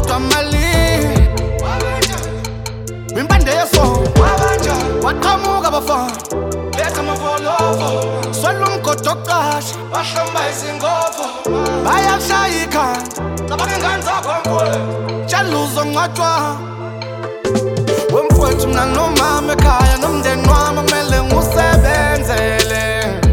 kodwa mali Wimpande yeso waqhamuka abafana letha amavolovo swela umgodo oqasha bahlamba izingofo bayashaya ikhanda cabanga ingane zakho mfowethu tshela uzongcwatshwa wemfowethu mna nomama ekhaya nomndeni wami kumele ngiwusebenzele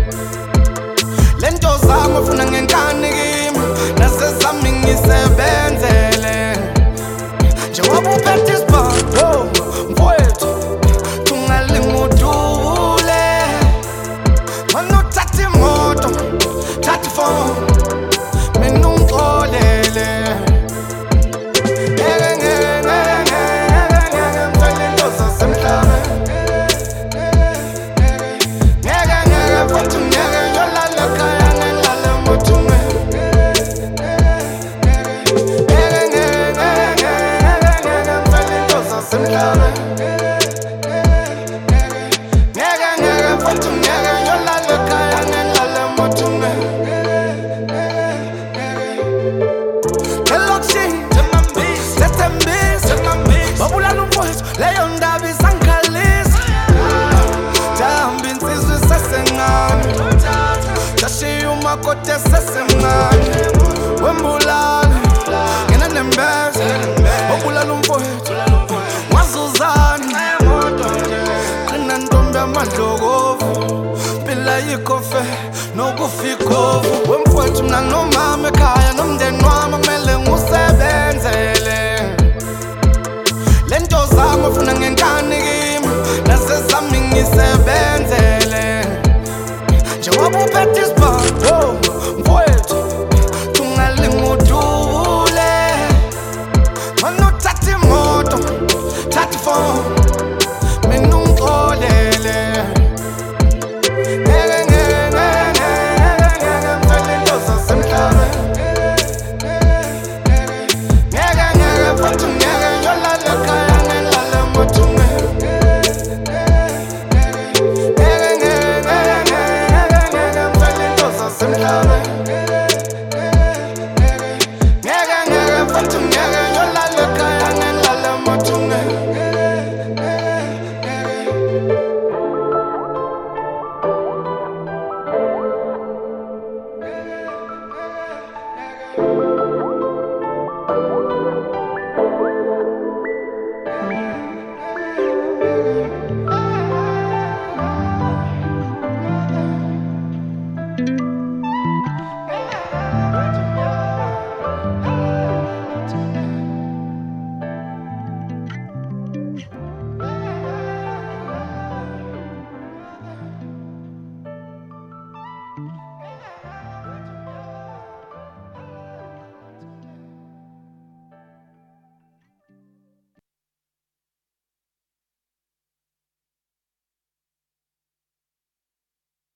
lento zami ufuna ngenkani kimi nasezami ngisebenzele njengoba uphethe isibhamu mfowethu tungalingudule mana uthatha imoto thatha ifoni mina ungixolele Kote sesemngane wembulala ngena nembeza obulala umfowethu wazuzani qina ntombi amadlokovu phila yikofe nokufikovu wemfowethu mna nomama ekhaya nomndeni wami kumele ngiwusebenzele lento zami ufuna ngenkani kimi nasezami ngisebenzele njengoba uphethe isibhamu mfowethu tungalingudule mana uthatha imoto thatha ifoni mina ungixolele Ngeke mfowethu ngeke